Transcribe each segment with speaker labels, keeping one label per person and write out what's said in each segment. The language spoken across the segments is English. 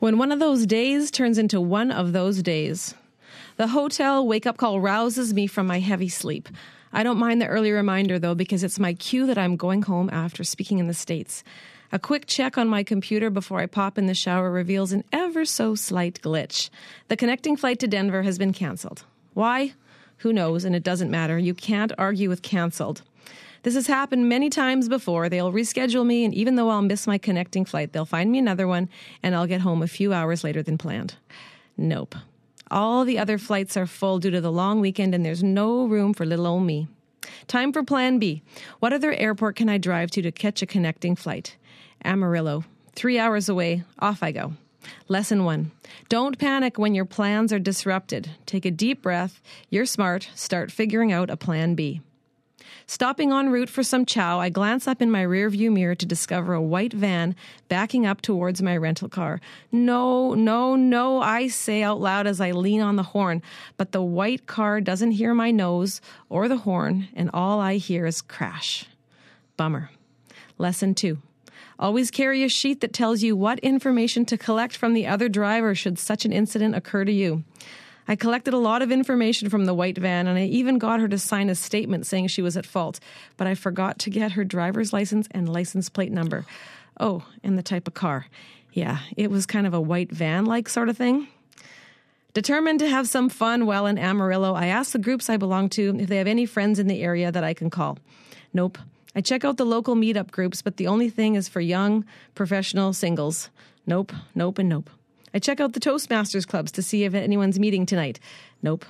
Speaker 1: When one of those days turns into one of those days. The hotel wake-up call rouses me from my heavy sleep. I don't mind the early reminder, though, because it's my cue that I'm going home after speaking in the States. A quick check on my computer before I pop in the shower reveals an ever so slight glitch. The connecting flight to Denver has been canceled. Why? Who knows, and it doesn't matter. You can't argue with canceled. This has happened many times before. They'll reschedule me, and even though I'll miss my connecting flight, they'll find me another one, and I'll get home a few hours later than planned. Nope. All the other flights are full due to the long weekend, and there's no room for little old me. Time for plan B. What other airport can I drive to catch a connecting flight? Amarillo. 3 hours away. Off I go. Lesson 1. Don't panic when your plans are disrupted. Take a deep breath. You're smart. Start figuring out a plan B. Stopping en route for some chow, I glance up in my rearview mirror to discover a white van backing up towards my rental car. No, no, no, I say out loud as I lean on the horn, but the white car doesn't hear my nose or the horn, and all I hear is crash. Bummer. Lesson 2. Always carry a sheet that tells you what information to collect from the other driver should such an incident occur to you. I collected a lot of information from the white van, and I even got her to sign a statement saying she was at fault, but I forgot to get her driver's license and license plate number. Oh, and the type of car. Yeah, it was kind of a white van-like sort of thing. Determined to have some fun while in Amarillo, I asked the groups I belong to if they have any friends in the area that I can call. Nope. I check out the local meetup groups, but the only thing is for young, professional singles. Nope, nope, and nope. I check out the Toastmasters clubs to see if anyone's meeting tonight. Nope.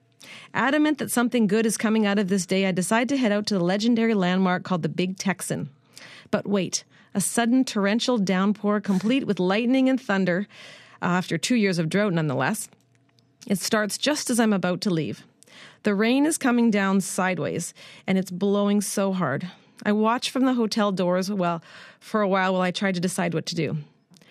Speaker 1: Adamant that something good is coming out of this day, I decide to head out to the legendary landmark called the Big Texan. But wait, a sudden torrential downpour complete with lightning and thunder, after 2 years of drought nonetheless. It starts just as I'm about to leave. The rain is coming down sideways, and it's blowing so hard. I watch from the hotel doors for a while I try to decide what to do.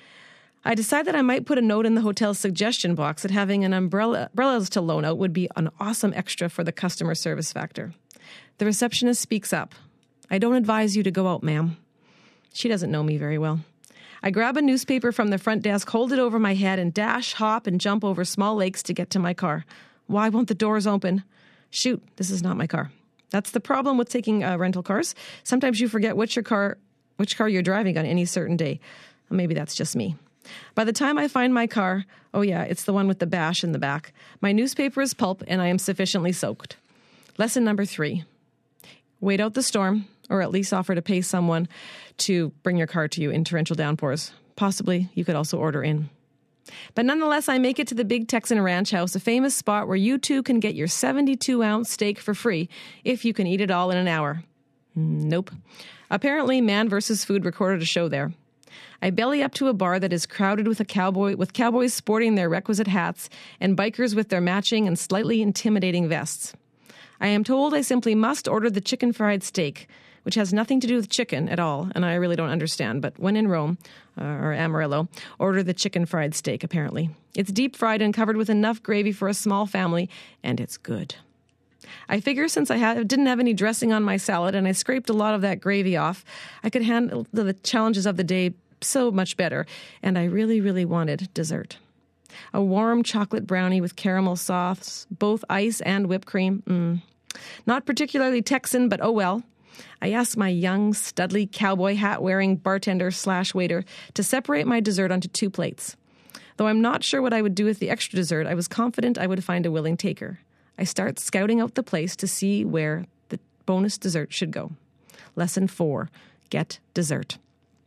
Speaker 1: I decide that I might put a note in the hotel's suggestion box that having an umbrellas to loan out would be an awesome extra for the customer service factor. The receptionist speaks up. I don't advise you to go out, ma'am. She doesn't know me very well. I grab a newspaper from the front desk, hold it over my head, and dash, hop, and jump over small lakes to get to my car. Why won't the doors open? Shoot, this is not my car. That's the problem with taking rental cars. Sometimes you forget which car you're driving on any certain day. Maybe that's just me. By the time I find my car, oh yeah, it's the one with the bash in the back. My newspaper is pulp, and I am sufficiently soaked. Lesson number 3. Wait out the storm, or at least offer to pay someone to bring your car to you in torrential downpours. Possibly, you could also order in. But nonetheless, I make it to the Big Texan Ranch House, a famous spot where you too can get your 72-ounce steak for free if you can eat it all in an hour. Nope. Apparently, Man vs. Food recorded a show there. I belly up to a bar that is crowded with cowboys sporting their requisite hats and bikers with their matching and slightly intimidating vests. I am told I simply must order the chicken fried steak, which has nothing to do with chicken at all, and I really don't understand. But when in Rome, or Amarillo, order the chicken fried steak, apparently. It's deep fried and covered with enough gravy for a small family, and it's good. I figure since I didn't have any dressing on my salad and I scraped a lot of that gravy off, I could handle the challenges of the day so much better, and I really, really wanted dessert. A warm chocolate brownie with caramel sauce, both ice and whipped cream. Not particularly Texan, but oh well. I asked my young, studly, cowboy hat-wearing bartender/waiter to separate my dessert onto 2 plates. Though I'm not sure what I would do with the extra dessert, I was confident I would find a willing taker. I start scouting out the place to see where the bonus dessert should go. Lesson 4, get dessert.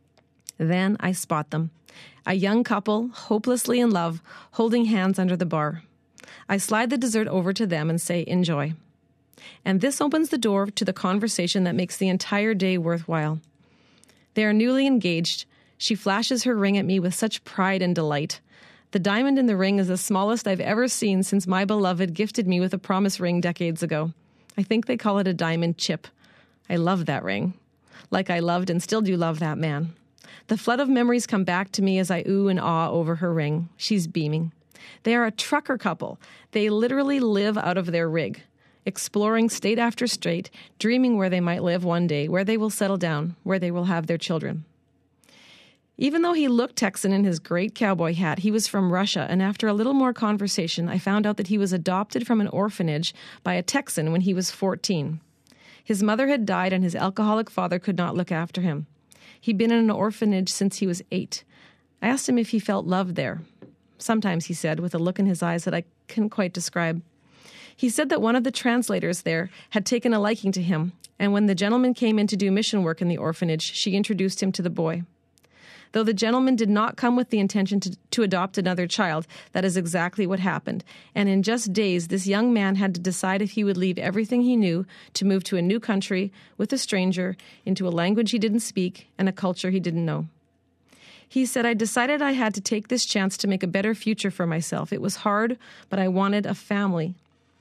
Speaker 1: Then I spot them. A young couple, hopelessly in love, holding hands under the bar. I slide the dessert over to them and say, enjoy. And this opens the door to the conversation that makes the entire day worthwhile. They are newly engaged. She flashes her ring at me with such pride and delight. The diamond in the ring is the smallest I've ever seen since my beloved gifted me with a promise ring decades ago. I think they call it a diamond chip. I love that ring. Like I loved and still do love that man. The flood of memories come back to me as I ooh and ah over her ring. She's beaming. They are a trucker couple. They literally live out of their rig, exploring state after state, dreaming where they might live one day, where they will settle down, where they will have their children. Even though he looked Texan in his great cowboy hat, he was from Russia, and after a little more conversation, I found out that he was adopted from an orphanage by a Texan when he was 14. His mother had died, and his alcoholic father could not look after him. He'd been in an orphanage since he was 8. I asked him if he felt loved there. Sometimes, he said, with a look in his eyes that I couldn't quite describe. He said that one of the translators there had taken a liking to him, and when the gentleman came in to do mission work in the orphanage, she introduced him to the boy. Though the gentleman did not come with the intention to adopt another child, that is exactly what happened. And in just days, this young man had to decide if he would leave everything he knew to move to a new country with a stranger, into a language he didn't speak and a culture he didn't know. He said, I decided I had to take this chance to make a better future for myself. It was hard, but I wanted a family.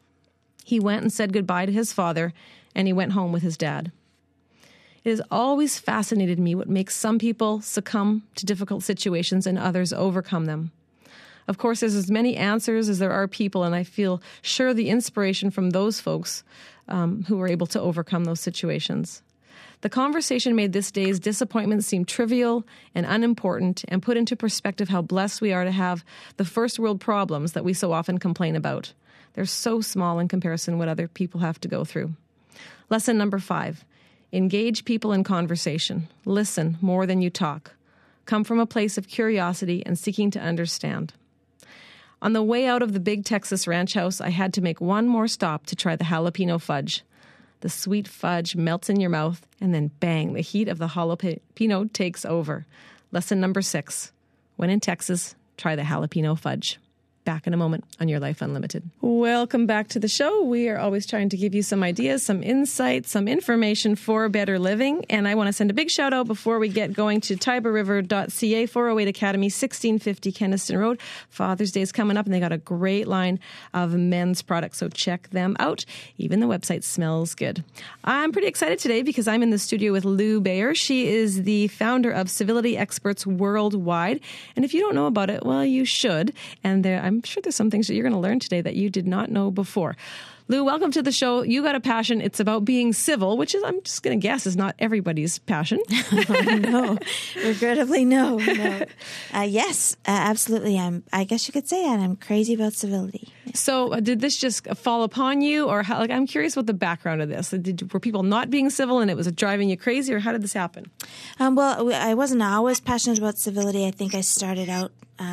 Speaker 1: He went and said goodbye to his father, and he went home with his dad. It has always fascinated me what makes some people succumb to difficult situations and others overcome them. Of course, there's as many answers as there are people, and I feel sure the inspiration from those folks who were able to overcome those situations. The conversation made this day's disappointment seem trivial and unimportant, and put into perspective how blessed we are to have the first world problems that we so often complain about. They're so small in comparison to what other people have to go through. Lesson number 5. Engage people in conversation. Listen more than you talk. Come from a place of curiosity and seeking to understand. On the way out of the big Texas ranch house, I had to make one more stop to try the jalapeno fudge. The sweet fudge melts in your mouth, and then bang, the heat of the jalapeno takes over. Lesson number 6. When in Texas, try the jalapeno fudge. Back in a moment on Your Life Unlimited. Welcome back to the show. We are always trying to give you some ideas, some insights, some information for better living. And I want to send a big shout out before we get going to tiberriver.ca, 408 Academy, 1650 Keniston Road. Father's Day is coming up, and they got a great line of men's products, so check them out. Even the website smells good. I'm pretty excited today because I'm in the studio with Lou Bayer. She is the founder of Civility Experts Worldwide. And if you don't know about it, well, you should. And I'm sure there's some things that you're going to learn today that you did not know before. Lou, welcome to the show. You got a passion. It's about being civil, which is, I'm just going to guess, is not everybody's passion.
Speaker 2: No, regrettably, no. Yes, absolutely. I guess you could say that. I'm crazy about civility.
Speaker 1: So did this just fall upon you, or how, I'm curious what the background of this. Were people not being civil and it was driving you crazy, or how did this happen?
Speaker 2: Well, I wasn't always passionate about civility. I think I started out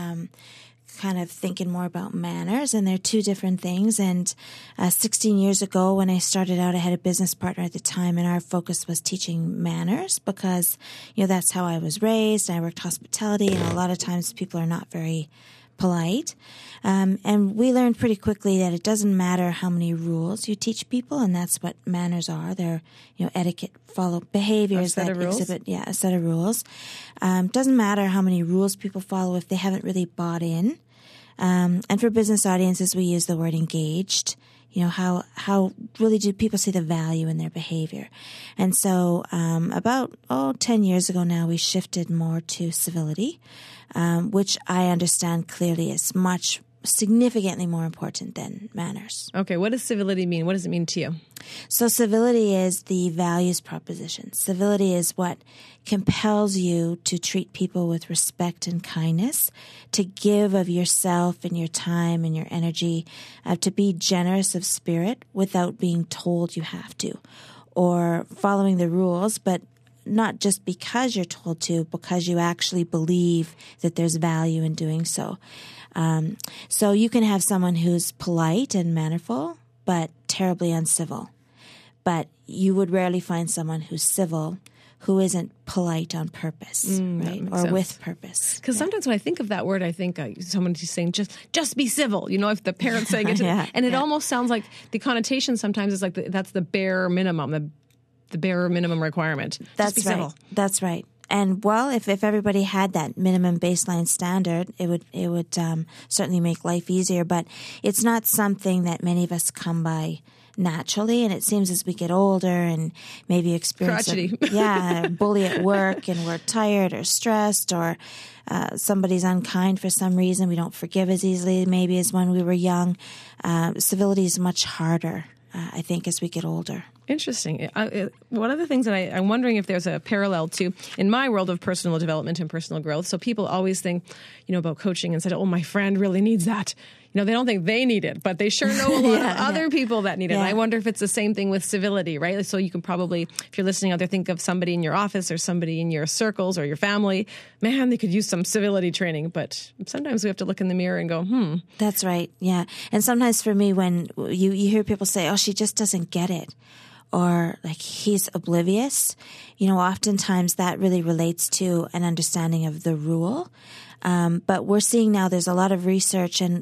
Speaker 2: kind of thinking more about manners, and they're two different things. And 16 years ago when I started out, I had a business partner at the time, and our focus was teaching manners because, that's how I was raised. I worked hospitality, and a lot of times people are not very polite. And we learned pretty quickly that it doesn't matter how many rules you teach people, and that's what manners are. They're, etiquette, follow behaviors that exhibit, a set of rules. Doesn't matter how many rules people follow if they haven't really bought in. And for business audiences, we use the word engaged. How really do people see the value in their behavior? And so about 10 years ago now, we shifted more to civility, which I understand clearly is significantly more important than manners.
Speaker 1: Okay, what does civility mean? What does it mean to you?
Speaker 2: So civility is the values proposition. Civility is what compels you to treat people with respect and kindness, to give of yourself and your time and your energy, to be generous of spirit without being told you have to, or following the rules, but not just because you're told to, because you actually believe that there's value in doing so. So you can have someone who's polite and mannerful, but terribly uncivil. But you would rarely find someone who's civil who isn't polite on purpose, right? Or
Speaker 1: sense.
Speaker 2: With purpose.
Speaker 1: Because sometimes when I think of that word, I think someone just saying, just be civil, if the parent's saying it. And it almost sounds like the connotation sometimes is like that's the bare minimum, the bare minimum requirement.
Speaker 2: That's
Speaker 1: just be
Speaker 2: right.
Speaker 1: civil.
Speaker 2: That's right. And well, if everybody had that minimum baseline standard, it would certainly make life easier. But it's not something that many of us come by naturally. And it seems as we get older and maybe experience a bully at work, and we're tired or stressed, or somebody's unkind for some reason, we don't forgive as easily maybe as when we were young. Civility is much harder, I think, as we get older.
Speaker 1: Interesting. One of the things that I'm wondering if there's a parallel to in my world of personal development and personal growth. So people always think, about coaching and said, oh, my friend really needs that. They don't think they need it, but they sure know a lot of other people that need it.
Speaker 2: Yeah.
Speaker 1: And I wonder if it's the same thing with civility, right? So you can probably, if you're listening out there, think of somebody in your office or somebody in your circles or your family. Man, they could use some civility training. But sometimes we have to look in the mirror and go,
Speaker 2: That's right. Yeah. And sometimes for me, when you hear people say, oh, she just doesn't get it, or like he's oblivious, oftentimes that really relates to an understanding of the rule. But we're seeing now there's a lot of research, and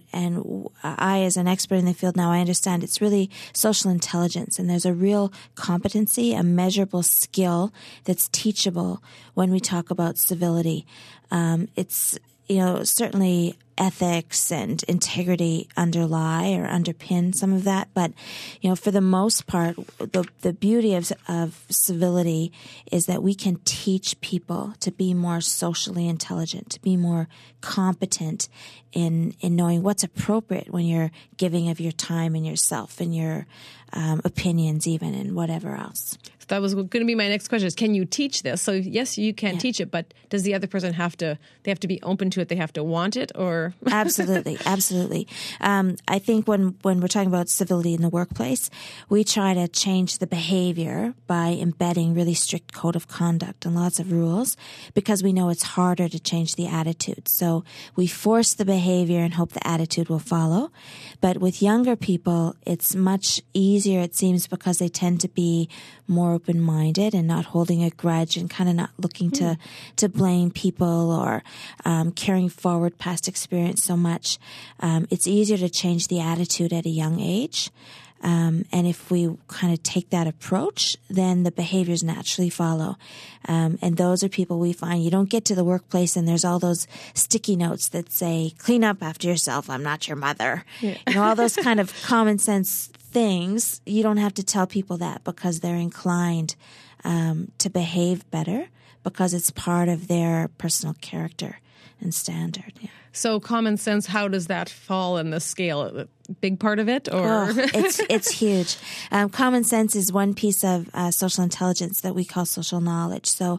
Speaker 2: I, as an expert in the field now, I understand it's really social intelligence, and there's a real competency, a measurable skill that's teachable when we talk about civility. It's, certainly ethics and integrity underlie or underpin some of that. But, for the most part, the beauty of civility is that we can teach people to be more socially intelligent, to be more competent in knowing what's appropriate when you're giving of your time and yourself and your opinions even and whatever else.
Speaker 1: So that was going to be my next question is, can you teach this? So yes, you can teach it, but does the other person have to be open to it? They have to want it or?
Speaker 2: Absolutely. Absolutely. I think when we're talking about civility in the workplace, we try to change the behavior by embedding really strict code of conduct and lots of rules because we know it's harder to change the attitude. So we force the behavior and hope the attitude will follow. But with younger people, it's much easier, it seems, because they tend to be more open-minded and not holding a grudge and kind of not looking to blame people or carrying forward past experience so much. It's easier to change the attitude at a young age. And if we kind of take that approach, then the behaviors naturally follow. And those are people we find you don't get to the workplace and there's all those sticky notes that say, clean up after yourself, I'm not your mother. Yeah. All those kind of common sense things. You don't have to tell people that because they're inclined to behave better because it's part of their personal character and standard. Yeah.
Speaker 1: So common sense, how does that fall in the scale? A big part of it? Or
Speaker 2: it's huge. Common sense is one piece of social intelligence that we call social knowledge. So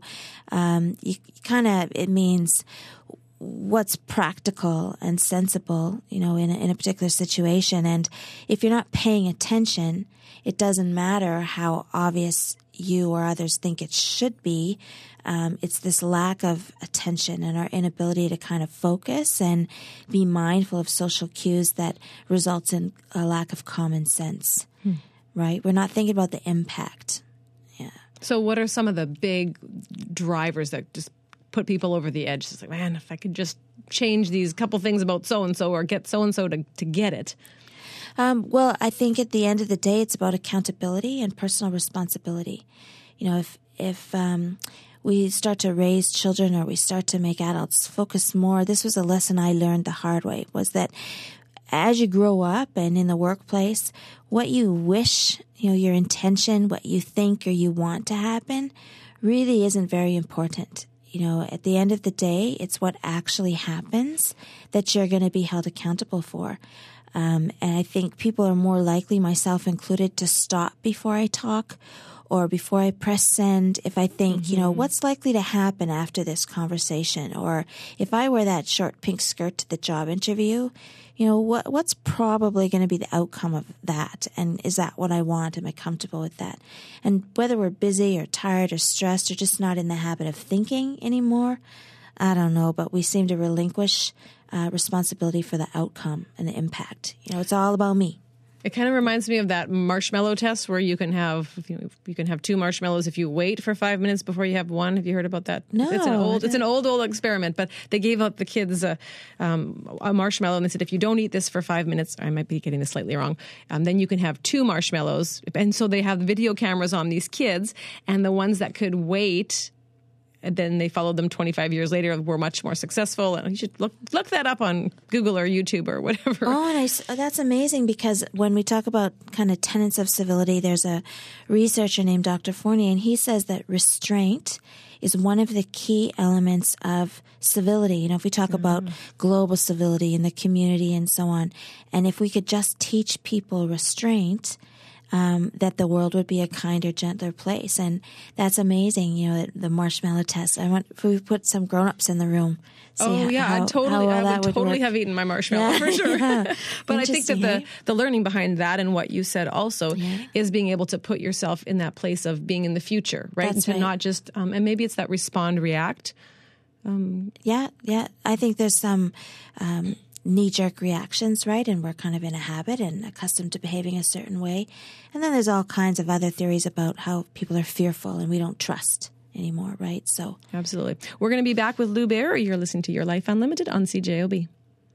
Speaker 2: it means what's practical and sensible, in a particular situation. And if you're not paying attention, it doesn't matter how obvious you or others think it should be. It's this lack of attention and our inability to kind of focus and be mindful of social cues that results in a lack of common sense, right? We're not thinking about the impact. Yeah.
Speaker 1: So what are some of the big drivers that just put people over the edge? It's like, man, if I could just change these couple things about so-and-so or get so-and-so to get it.
Speaker 2: Well, I think at the end of the day, it's about accountability and personal responsibility. If we start to raise children or we start to make adults focus more, this was a lesson I learned the hard way, was that as you grow up and in the workplace, what you wish, your intention, what you think or you want to happen really isn't very important. At the end of the day, it's what actually happens that you're going to be held accountable for. And I think people are more likely, myself included, to stop before I talk or before I press send if I think, what's likely to happen after this conversation? Or if I wear that short pink skirt to the job interview, what's probably going to be the outcome of that? And is that what I want? Am I comfortable with that? And whether we're busy or tired or stressed or just not in the habit of thinking anymore, I don't know, but we seem to relinquish responsibility for the outcome and the impact. It's all about me.
Speaker 1: It kind of reminds me of that marshmallow test where you can have two marshmallows if you wait for 5 minutes before you have one. Have you heard about that?
Speaker 2: No.
Speaker 1: It's an old experiment, but they gave out the kids a marshmallow and they said, if you don't eat this for 5 minutes, I might be getting this slightly wrong, then you can have two marshmallows. And so they have video cameras on these kids, and the ones that could wait, and then they followed them 25 years later, were much more successful. And you should look that up on Google or YouTube or whatever.
Speaker 2: Oh, that's amazing, because when we talk about kind of tenets of civility, there's a researcher named Dr. Fournier, and he says that restraint is one of the key elements of civility. If we talk about global civility in the community and so on, and if we could just teach people restraint, that the world would be a kinder, gentler place. And that's amazing. You know, the marshmallow test. If we put some grown-ups in the room.
Speaker 1: I would totally have eaten my marshmallow for sure. But I think that the learning behind that and what you said also is being able to put yourself in that place of being in the future, right?
Speaker 2: That's
Speaker 1: and to
Speaker 2: right.
Speaker 1: not just, and maybe it's that respond, react.
Speaker 2: Yeah. I think there's some knee-jerk reactions, right? And we're kind of in a habit and accustomed to behaving a certain way. And then there's all kinds of other theories about how people are fearful and we don't trust anymore, right? So
Speaker 1: absolutely. We're going to be back with Lou Bear. You're listening to Your Life Unlimited on CJOB.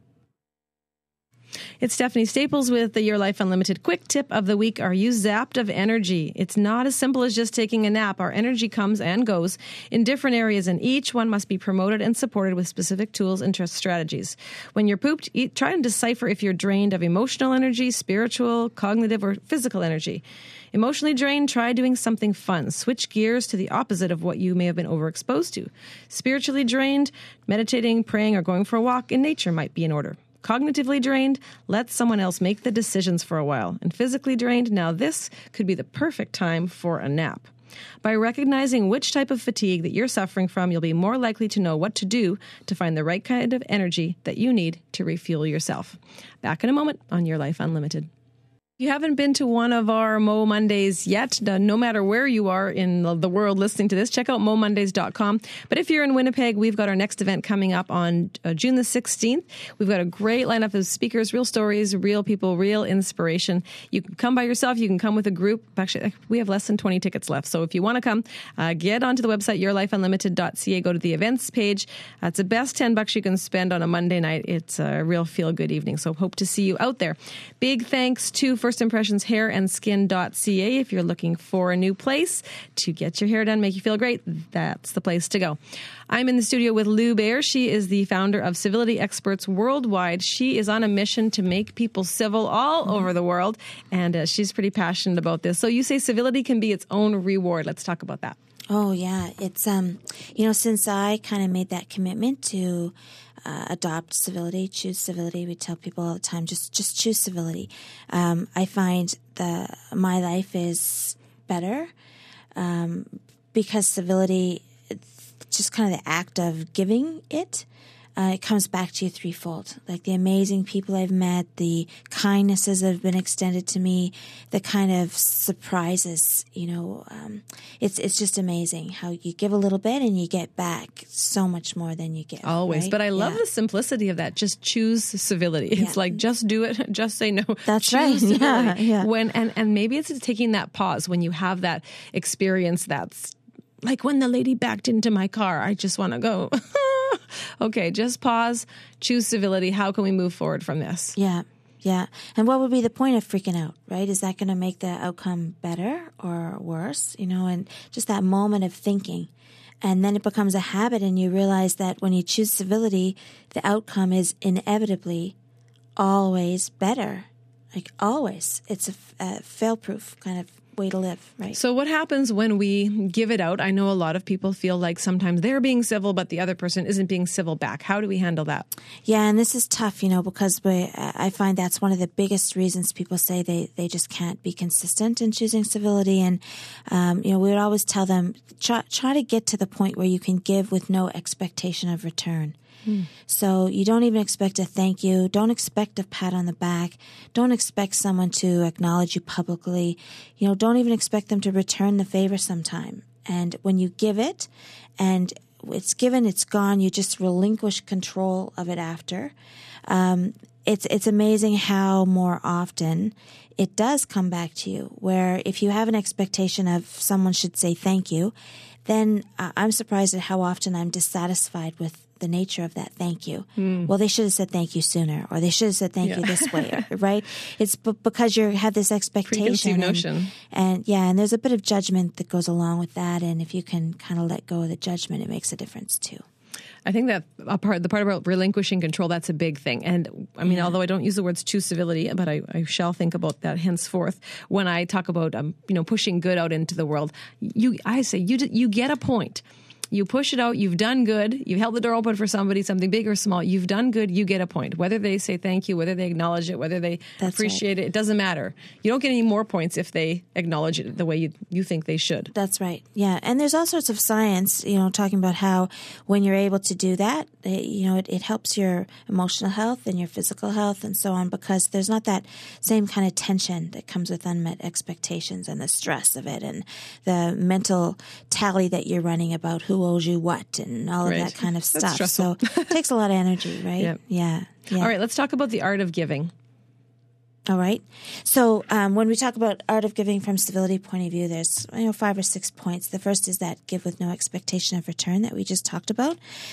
Speaker 1: It's Stephanie Staples with the Your Life Unlimited quick tip of the week. Are you zapped of energy? It's not as simple as just taking a nap. Our energy comes and goes in different areas, and each one must be promoted and supported with specific tools and strategies. When you're pooped, try and decipher if you're drained of emotional energy, spiritual, cognitive, or physical energy. Emotionally drained, try doing something fun. Switch gears to the opposite of what you may have been overexposed to. Spiritually drained, meditating, praying, or going for a walk in nature might be in order. Cognitively drained, let someone else make the decisions for a while. And physically drained, now this could be the perfect time for a nap. By recognizing which type of fatigue that you're suffering from, you'll be more likely to know what to do to find the right kind of energy that you need to refuel yourself. Back in a moment on Your Life Unlimited. If you haven't been to one of our Mo Mondays yet, no matter where you are in the world listening to this, check out momondays.com. But if you're in Winnipeg, we've got our next event coming up on June the 16th. We've got a great lineup of speakers, real stories, real people, real inspiration. You can come by yourself. You can come with a group. Actually, we have less than 20 tickets left. So if you want to come, get onto the website, yourlifeunlimited.ca. Go to the events page. It's the best $10 you can spend on a Monday night. It's a real feel-good evening. So hope to see you out there. Big thanks to First Impressions hairandskin.ca. If you're looking for a new place to get your hair done, make you feel great, that's the place to go. I'm in the studio with Lou Bear. She is the founder of Civility Experts Worldwide. She is on a mission to make people civil all over the world, and she's pretty passionate about this. So you say civility can be its own reward. Let's talk about that.
Speaker 2: Oh, yeah. It's, since I kind of made that commitment to adopt civility, choose civility, we tell people all the time, just choose civility. I find my life is better because civility, just kind of the act of giving it, it comes back to you threefold. Like the amazing people I've met, the kindnesses that have been extended to me, the kind of surprises, it's just amazing how you give a little bit and you get back so much more than you give.
Speaker 1: Always.
Speaker 2: Right?
Speaker 1: But I love the simplicity of that. Just choose civility. It's like, just do it. Just say no.
Speaker 2: That's
Speaker 1: choose
Speaker 2: right.
Speaker 1: Civility.
Speaker 2: Yeah.
Speaker 1: And maybe it's taking that pause when you have that experience that's like when the lady backed into my car. I just want to go, okay, just pause, choose civility. How can we move forward from this?
Speaker 2: Yeah. And what would be the point of freaking out, right? Is that going to make the outcome better or worse? And just that moment of thinking. And then it becomes a habit and you realize that when you choose civility, the outcome is inevitably always better. Like always. It's a fail-proof kind of way to live, right?
Speaker 1: So what happens when we give it out? I know a lot of people feel like sometimes they're being civil, but the other person isn't being civil back. How do we handle that?
Speaker 2: Yeah, and this is tough, because I find that's one of the biggest reasons people say they just can't be consistent in choosing civility. And, we would always tell them, try to get to the point where you can give with no expectation of return. So you don't even expect a thank you. Don't expect a pat on the back. Don't expect someone to acknowledge you publicly. Don't even expect them to return the favor sometime. And when you give it and it's given, it's gone, you just relinquish control of it after. It's amazing how more often it does come back to you, where if you have an expectation of someone should say thank you, then I'm surprised at how often I'm dissatisfied with the nature of that thank you. Well, they should have said thank you sooner, or they should have said thank you this way, right? It's because you have this expectation.
Speaker 1: Preconceived notion.
Speaker 2: And there's a bit of judgment that goes along with that. And if you can kind of let go of the judgment, it makes a difference too.
Speaker 1: I think that the part about relinquishing control, that's a big thing. And I mean, although I don't use the words choose civility, but I shall think about that henceforth when I talk about, pushing good out into the world. I say you get a point You push it out. You've done good. You've held the door open for somebody, something big or small. You've done good. You get a point. Whether they say thank you, whether they acknowledge it, whether they appreciate it, it doesn't matter. You don't get any more points if they acknowledge it the way you think they should.
Speaker 2: That's right. Yeah. And there's all sorts of science, talking about how when you're able to do that, it helps your emotional health and your physical health and so on, because there's not that same kind of tension that comes with unmet expectations and the stress of it and the mental tally that you're running about who owes you what and all of that kind of stuff. So it takes a lot of energy, right?
Speaker 1: Yep.
Speaker 2: Yeah.
Speaker 1: All right, let's talk about the art of giving.
Speaker 2: All right. So when we talk about art of giving from civility point of view, there's 5 or 6 points. The first is that give with no expectation of return that we just talked about.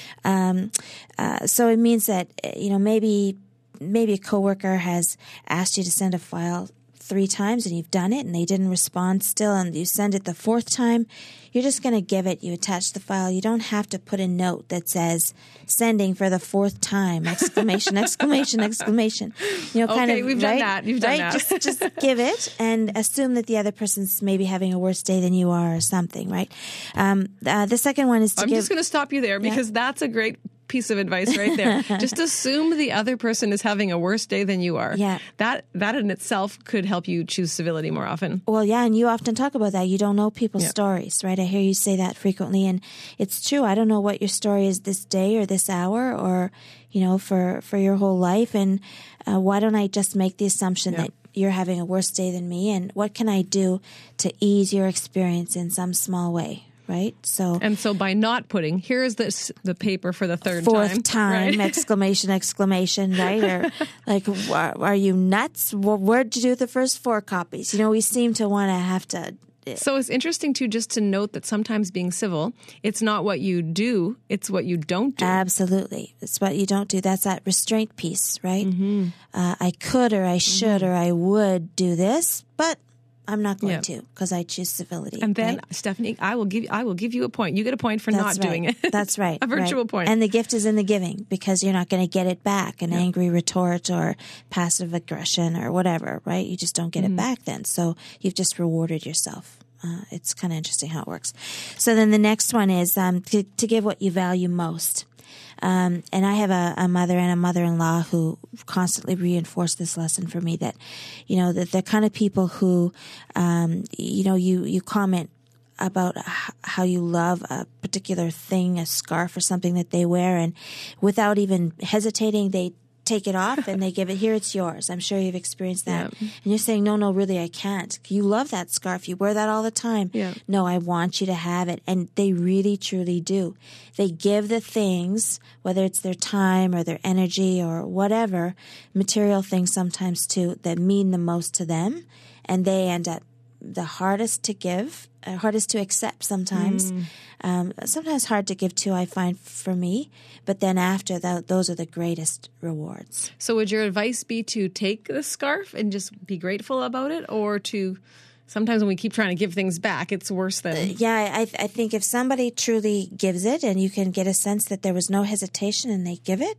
Speaker 2: So it means that maybe a coworker has asked you to send a file 3 times and you've done it and they didn't respond still, and you send it the 4th time. You're just going to give it. You attach the file. You don't have to put a note that says "sending for the 4th time!" Exclamation! Exclamation! Exclamation!
Speaker 1: Okay, we've done that. You've done that.
Speaker 2: Just give it and assume that the other person's maybe having a worse day than you are or something. Right. The second one is to
Speaker 1: I'm just going to stop you there because that's a great piece of advice right there. Just assume the other person is having a worse day than you are.
Speaker 2: Yeah.
Speaker 1: That in itself could help you choose civility more often.
Speaker 2: Well, yeah, and you often talk about that. You don't know people's stories, right? I hear you say that frequently, and it's true. I don't know what your story is this day or this hour or, for your whole life, and why don't I just make the assumption that you're having a worse day than me, and what can I do to ease your experience in some small way? Right. So
Speaker 1: by not putting, here is the paper for the
Speaker 2: 4th time,
Speaker 1: right?
Speaker 2: Exclamation, exclamation, right? Or like, are you nuts? Well, where'd you do the first 4 copies? We seem to want to have to.
Speaker 1: So it's interesting too, just to note that sometimes being civil, it's not what you do, it's what you don't do.
Speaker 2: Absolutely. It's what you don't do. That's that restraint piece, right? Mm-hmm. I could or I should or I would do this, but I'm not going to because I choose civility.
Speaker 1: And then, Stephanie, I will give you a point. You get a point for not doing it.
Speaker 2: That's right.
Speaker 1: A virtual point.
Speaker 2: And the gift is in the giving because you're not going to get it back, an angry retort or passive aggression or whatever, right? You just don't get it back then. So you've just rewarded yourself. It's kind of interesting how it works. So then the next one is to give what you value most. And I have a mother and a mother-in-law who constantly reinforce this lesson for me that, that they're kind of people who, you comment about how you love a particular thing, a scarf or something that they wear, and without even hesitating, they take it off and they give it, here, it's yours. I'm sure you've experienced that. Yeah. And you're saying, no, really, I can't. You love that scarf. You wear that all the time.
Speaker 1: Yeah.
Speaker 2: No, I want you to have it. And they really, truly do. They give the things, whether it's their time or their energy or whatever, material things sometimes too, that mean the most to them. And they end up the hardest to give, hardest to accept sometimes. Sometimes hard to give to, I find, for me. But then after that, those are the greatest rewards.
Speaker 1: So would your advice be to take the scarf and just be grateful about it, or to... Sometimes when we keep trying to give things back, it's worse than...
Speaker 2: I think if somebody truly gives it and you can get a sense that there was no hesitation and they give it,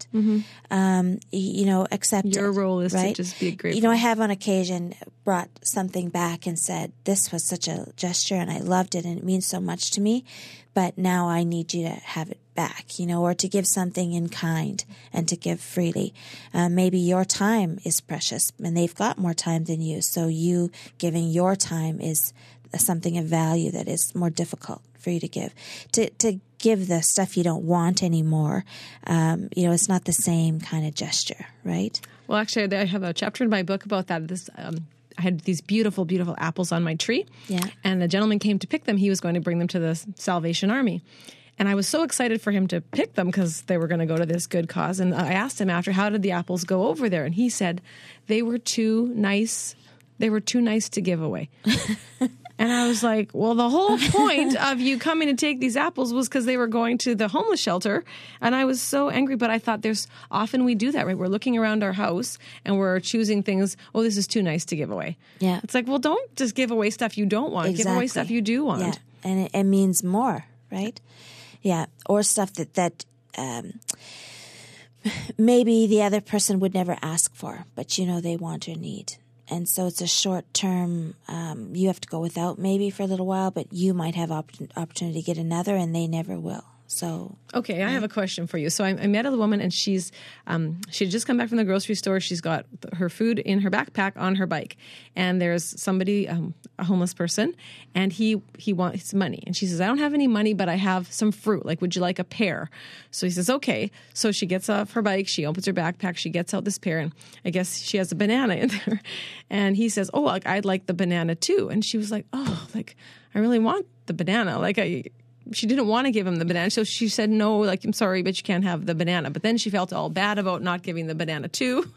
Speaker 2: accept it.
Speaker 1: Your role is
Speaker 2: right?
Speaker 1: to just be grateful.
Speaker 2: I have on occasion brought something back and said, this was such a gesture and I loved it and it means so much to me, but now I need you to have it back, or to give something in kind and to give freely. Maybe your time is precious and they've got more time than you, so you giving your time is something of value that is more difficult for you to give. To give the stuff you don't want anymore, it's not the same kind of gesture, right?
Speaker 1: Well, actually, I have a chapter in my book about that. I had these beautiful, beautiful apples on my tree.
Speaker 2: Yeah.
Speaker 1: And the gentleman came to pick them. He was going to bring them to the Salvation Army. And I was so excited for him to pick them because they were going to go to this good cause. And I asked him after, how did the apples go over there? And he said, they were too nice. They were too nice to give away. And I was like, well, the whole point of you coming to take these apples was because they were going to the homeless shelter. And I was so angry. But I thought often we do that, right? We're looking around our house and we're choosing things. Oh, this is too nice to give away.
Speaker 2: Yeah.
Speaker 1: It's like, well, don't just give away stuff you don't want.
Speaker 2: Exactly.
Speaker 1: Give away stuff you do want.
Speaker 2: Yeah. And it means more, right? Yeah. Or stuff that maybe the other person would never ask for, but they want or need. And so it's a short term, you have to go without maybe for a little while, but you might have opportunity to get another, and they never will. So
Speaker 1: okay, I have a question for you. So I met a woman, and she had just come back from the grocery store. She's got her food in her backpack on her bike, and there's somebody, a homeless person, and he wants money, and she says, "I don't have any money, but I have some fruit. Like, would you like a pear?" So he says, "Okay." So she gets off her bike, she opens her backpack, she gets out this pear, and I guess she has a banana in there, and he says, "Oh, I'd like the banana too." And she was like, "Oh, like I really want the banana, She didn't want to give him the banana, so she said, "No, like, I'm sorry, but you can't have the banana." But then she felt all bad about not giving the banana too.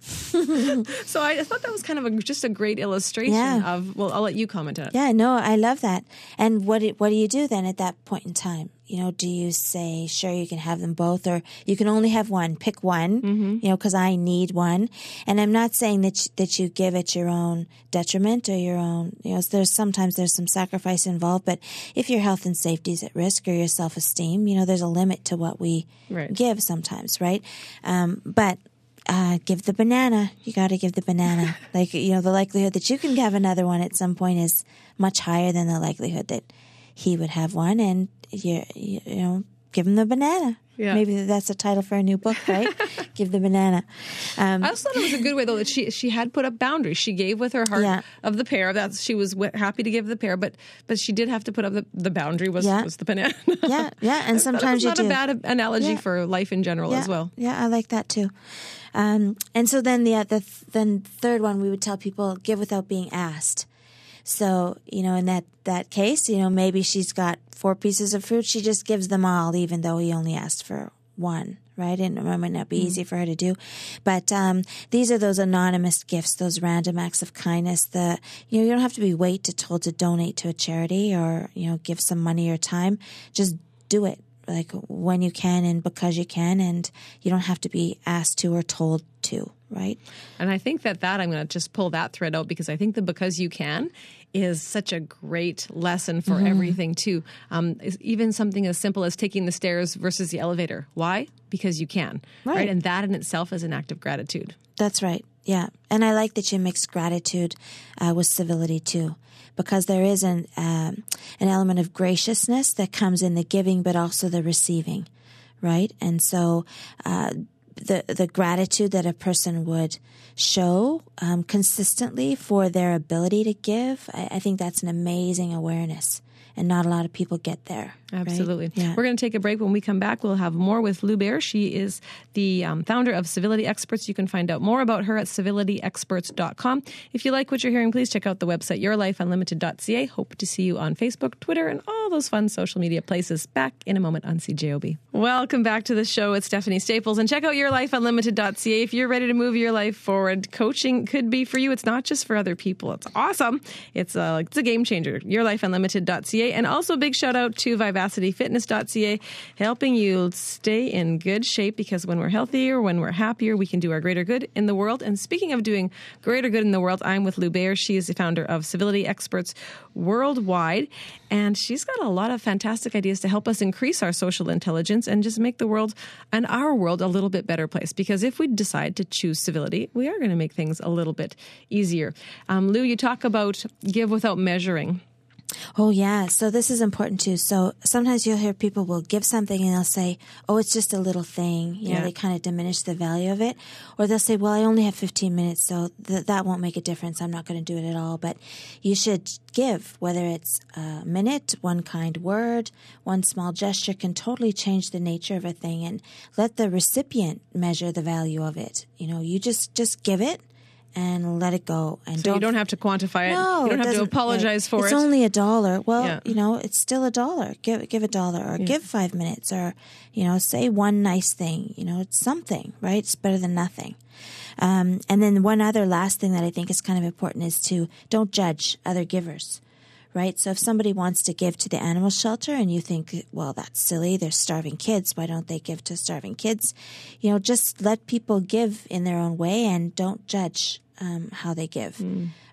Speaker 1: So I thought that was kind of just a great illustration of, well, I'll let you comment on it.
Speaker 2: Yeah, no, I love that. And what do you do then at that point in time? Do you say, sure, you can have them both, or you can only have one, pick one, because I need one. And I'm not saying that you give at your own detriment or your own, there's some sacrifice involved, but if your health and safety is at risk or your self-esteem, there's a limit to what we give sometimes, right? But give the banana. You got to give the banana. The likelihood that you can have another one at some point is much higher than the likelihood that he would have one, and give him the banana. Yeah. Maybe that's a title for a new book, right? Give the banana.
Speaker 1: I also thought it was a good way, though, that she had put up boundaries. She gave with her heart of the pear. That she was happy to give the pear, but she did have to put up the boundary was the banana.
Speaker 2: Yeah. And sometimes
Speaker 1: you do. Not a bad analogy for life in general as well.
Speaker 2: Yeah, I like that too. And so then the third one, we would tell people, give without being asked. So, in that case, maybe she's got 4 pieces of fruit. She just gives them all, even though he only asked for one, right? And it might not be easy for her to do. But these are those anonymous gifts, those random acts of kindness. You don't have to be told to donate to a charity or, give some money or time. Just do it, like when you can and because you can, and you don't have to be asked to or told to. Right.
Speaker 1: And I think that I'm going to just pull that thread out, because I think the because you can is such a great lesson for everything too. Even something as simple as taking the stairs versus the elevator. Why? Because you can. Right. And that in itself is an act of gratitude.
Speaker 2: That's right. Yeah. And I like that you mix gratitude with civility too, because there is an element of graciousness that comes in the giving, but also the receiving. Right. And so, the gratitude that a person would show consistently for their ability to give, I think that's an amazing awareness. And not a lot of people get there.
Speaker 1: Absolutely.
Speaker 2: Right? Yeah.
Speaker 1: We're going to take a break. When we come back, we'll have more with Lou Bear. She is the founder of Civility Experts. You can find out more about her at civilityexperts.com. If you like what you're hearing, please check out the website yourlifeunlimited.ca. Hope to see you on Facebook, Twitter, and all those fun social media places. Back in a moment on CJOB. Welcome back to the show. It's Stephanie Staples. And check out yourlifeunlimited.ca. If you're ready to move your life forward, coaching could be for you. It's not just for other people. It's awesome. It's a game changer. Yourlifeunlimited.ca. And also a big shout out to vivacityfitness.ca, helping you stay in good shape, because when we're healthier, when we're happier, we can do our greater good in the world. And speaking of doing greater good in the world, I'm with Lou Bear. She is the founder of Civility Experts Worldwide, and she's got a lot of fantastic ideas to help us increase our social intelligence and just make the world and our world a little bit better place. Because if we decide to choose civility, we are going to make things a little bit easier. Lou, you talk about give without measuring.
Speaker 2: Oh, yeah. So this is important, too. So sometimes you'll hear people will give something and they'll say, oh, it's just a little thing. You know, they kind of diminish the value of it. Or they'll say, well, I only have 15 minutes, so that won't make a difference. I'm not going to do it at all. But you should give, whether it's a minute, one kind word, one small gesture can totally change the nature of a thing, and let the recipient measure the value of it. You know, you just give it and let it go. And
Speaker 1: so you don't have to quantify it.
Speaker 2: No,
Speaker 1: you don't have to apologize for it.
Speaker 2: It's only $1. Well, you know, it's still $1. Give $1, or give 5 minutes, or, you know, say one nice thing. You know, it's something, right? It's better than nothing. And then one other last thing that I think is kind of important is to don't judge other givers. Right? So if somebody wants to give to the animal shelter and you think, well, that's silly, they're starving kids, why don't they give to starving kids? You know, just let people give in their own way and don't judge how they give.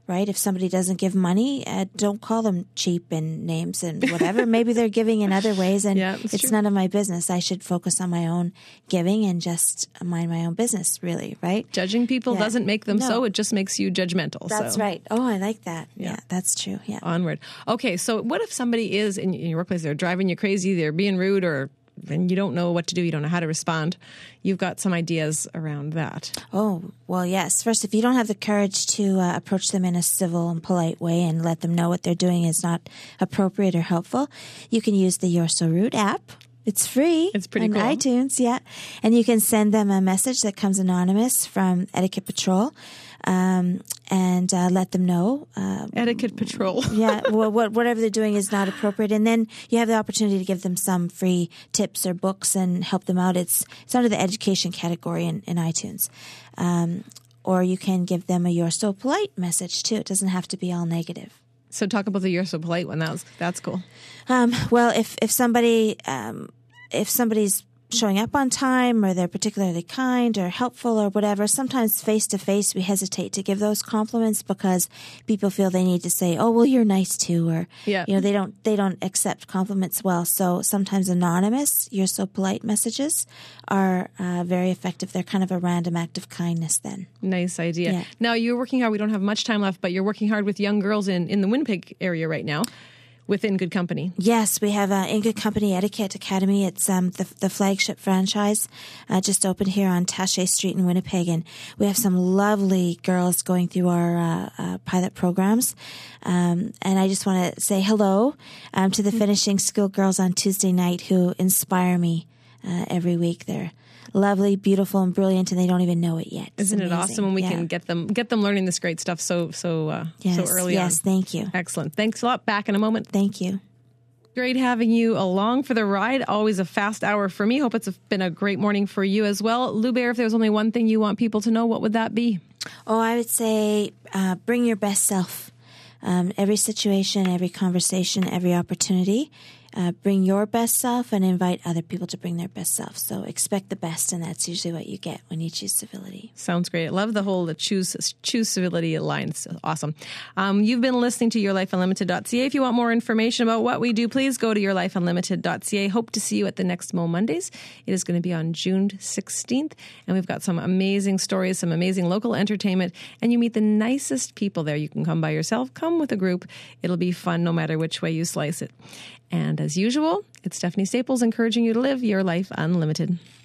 Speaker 2: right? If somebody doesn't give money, don't call them cheap and names and whatever. Maybe they're giving in other ways, and it's
Speaker 1: true.
Speaker 2: none of my business. I should focus on my own giving and just mind my own business, really, right?
Speaker 1: Judging people doesn't make them so. It just makes you judgmental.
Speaker 2: That's right. Oh, I like that. Yeah, that's true. Yeah.
Speaker 1: Onward. Okay, so what if somebody is in your workplace, they're driving you crazy, they're being rude, and you don't know what to do, you don't know how to respond? You've got some ideas around that.
Speaker 2: Oh, well, yes. First, if you don't have the courage to approach them in a civil and polite way and let them know what they're doing is not appropriate or helpful, you can use the You're So Rude app. It's free.
Speaker 1: It's pretty
Speaker 2: on
Speaker 1: cool.
Speaker 2: iTunes, yeah. And you can send them a message that comes anonymous from Etiquette Patrol, and let them know.
Speaker 1: Etiquette Patrol.
Speaker 2: Yeah, whatever they're doing is not appropriate. And then you have the opportunity to give them some free tips or books and help them out. It's under the education category in iTunes. Or you can give them a You're So Polite message, too. It doesn't have to be all negative.
Speaker 1: So talk about the You're So Polite one. That's cool.
Speaker 2: Well, if somebody's showing up on time or they're particularly kind or helpful or whatever, sometimes face to face we hesitate to give those compliments because people feel they need to say, "Oh, well, you're nice too," or they don't accept compliments well. So sometimes anonymous You're So Polite messages are very effective. They're kind of a random act of kindness then.
Speaker 1: Nice idea.
Speaker 2: Yeah.
Speaker 1: Now, you're working hard. We don't have much time left, but you're working hard with young girls in the Winnipeg area right now within Good Company.
Speaker 2: Yes, we have In Good Company Etiquette Academy. It's the flagship franchise just opened here on Taché Street in Winnipeg, and we have some lovely girls going through our pilot programs. And I just want to say hello to the finishing school girls on Tuesday night who inspire me every week. They're lovely, beautiful, and brilliant, and they don't even know it yet.
Speaker 1: Isn't it awesome when we can get them learning this great stuff so early on?
Speaker 2: Yes, thank you.
Speaker 1: Excellent. Thanks a lot. Back in a moment.
Speaker 2: Thank you.
Speaker 1: Great having you along for the ride. Always a fast hour for me. Hope it's been a great morning for you as well. Lou Bear, if there's only one thing you want people to know, what would that be?
Speaker 2: Oh, I would say bring your best self. Every situation, every conversation, every opportunity. Bring your best self and invite other people to bring their best self. So expect the best, and that's usually what you get when you choose civility.
Speaker 1: Sounds great. I love the whole choose civility line. It's awesome. You've been listening to YourLifeUnlimited.ca. If you want more information about what we do, please go to YourLifeUnlimited.ca. Hope to see you at the next Mo Mondays. It is going to be on June 16th, and we've got some amazing stories, some amazing local entertainment, and you meet the nicest people there. You can come by yourself, come with a group. It'll be fun no matter which way you slice it. And as usual, it's Stephanie Staples encouraging you to live your life unlimited.